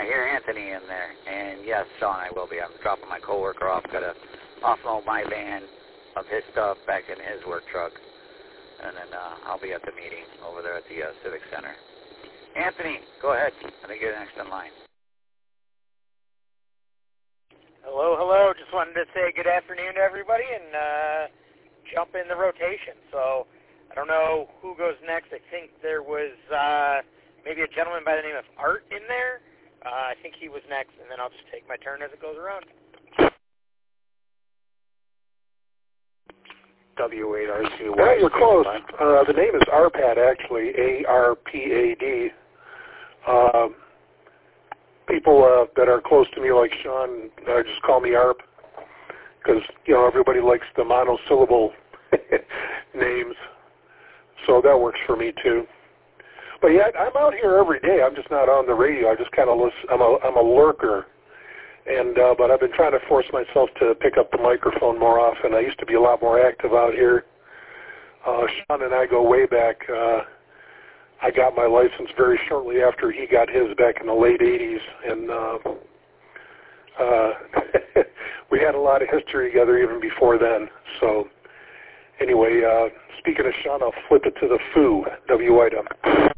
hear Anthony in there. And yes, Sean, I will be. I'm dropping my coworker off. Got to offload my van of his stuff back in his work truck. And then I'll be at the meeting over there at the Civic Center. Anthony, go ahead. I think you're next in line. Hello. Just wanted to say good afternoon to everybody and jump in the rotation. So I don't know who goes next. I think there was maybe a gentleman by the name of Art in there. I think he was next, and then I'll just take my turn as it goes around. W8RCY. Well, you're close. The name is ARPAD, actually, ARPAD. People that are close to me, like Sean, just call me ARP, because, everybody likes the monosyllable names. So that works for me, too. But yeah, I'm out here every day. I'm just not on the radio. I just kind of listen. I'm a lurker. But I've been trying to force myself to pick up the microphone more often. I used to be a lot more active out here. Sean and I go way back. I got my license very shortly after he got his back in the late 80s. And we had a lot of history together even before then. So anyway, speaking of Sean, I'll flip it to the foo, W-I-W.